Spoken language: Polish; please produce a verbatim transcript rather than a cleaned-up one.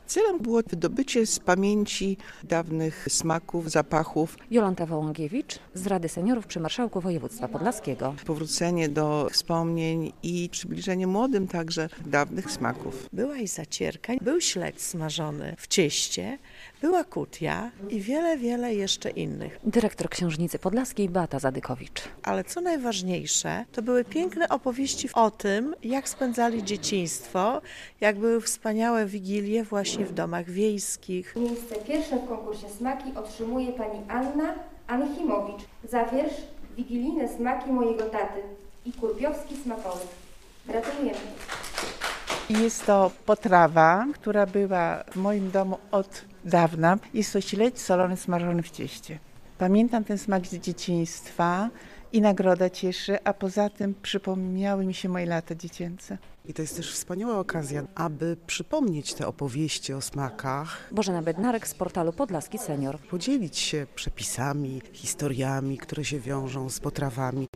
Celem było wydobycie z pamięci dawnych smaków, zapachów, Jolanta Wołągiewicz z Rady Seniorów przy Marszałku Województwa Podlaskiego. powrócenie do wspomnień i przybliżenie młodym także dawnych smaków. Była i zacierka, był śledź smażony w cieście, była kutia i wiele, wiele jeszcze innych. Dyrektor Książnicy Podlaskiej Beata Zadykowicz. Ale co najważniejsze, to były piękne opowieści o tym, jak spędzali dzieciństwo, jak były wspaniałe wigilie właśnie w domach wiejskich. Miejsce pierwsze w konkursie Smaki otrzymuje pani Anna Anchimowicz za wiersz Wigilijne smaki mojego taty i kurpiowski smakołyk. Gratulujemy. Jest to potrawa, która była w moim domu od dawna. Jest to śledź solony smażony w cieście. Pamiętam ten smak z dzieciństwa i nagroda cieszy, a poza tym przypomniały mi się moje lata dziecięce. I to jest też wspaniała okazja, aby przypomnieć te opowieści o smakach, Bożena Bednarek z portalu Podlaski Senior. podzielić się przepisami, historiami, które się wiążą z potrawami.